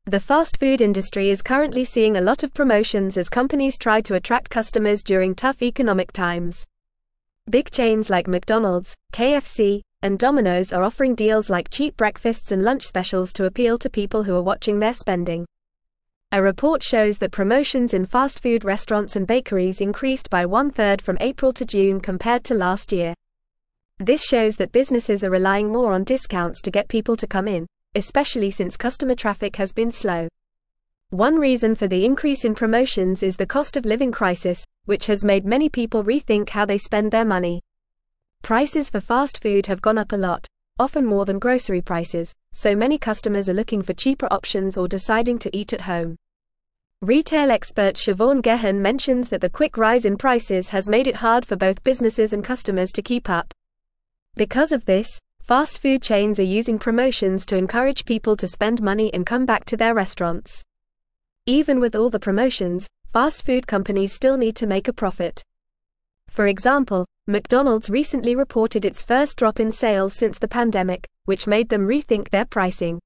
The fast food industry is currently seeing a lot of promotions as companies try to attract customers during tough economic times. Big chains like McDonald's, KFC, and Domino's are offering deals like cheap breakfasts and lunch specials to appeal to people who are watching their spending. A report shows that promotions in fast food restaurants and bakeries increased by 1/3 from April to June compared to last year. This shows that businesses are relying more on discounts to get people to come in, especially since customer traffic has been slow. One reason for the increase in promotions is the cost of living crisis, which has made many people rethink how they spend their money. Prices for fast food have gone up a lot, often more than grocery prices, so many customers are looking for cheaper options or deciding to eat at home. Retail expert Siobhan Gehan mentions that the quick rise in prices has made it hard for both businesses and customers to keep up. Because of this, fast food chains are using promotions to encourage people to spend money and come back to their restaurants. Even with all the promotions, fast food companies still need to make a profit. For example, McDonald's recently reported its first drop in sales since the pandemic, which made them rethink their pricing.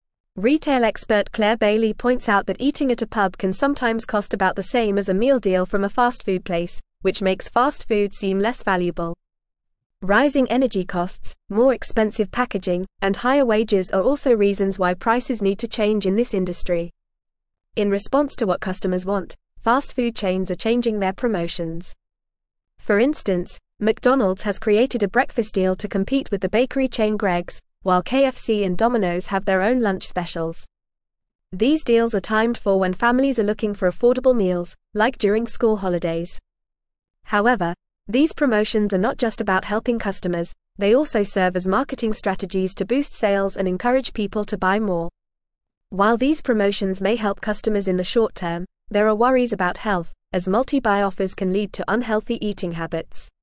Retail expert Claire Bailey points out that eating at a pub can sometimes cost about the same as a meal deal from a fast food place, which makes fast food seem less valuable. Rising energy costs, more expensive packaging, and higher wages are also reasons why prices need to change in this industry. In response to what customers want, fast food chains are changing their promotions. For instance, McDonald's has created a breakfast deal to compete with the bakery chain Greggs, while KFC and Domino's have their own lunch specials. These deals are timed for when families are looking for affordable meals, like during school holidays. However, these promotions are not just about helping customers, they also serve as marketing strategies to boost sales and encourage people to buy more. While these promotions may help customers in the short term, there are worries about health, as multi-buy offers can lead to unhealthy eating habits.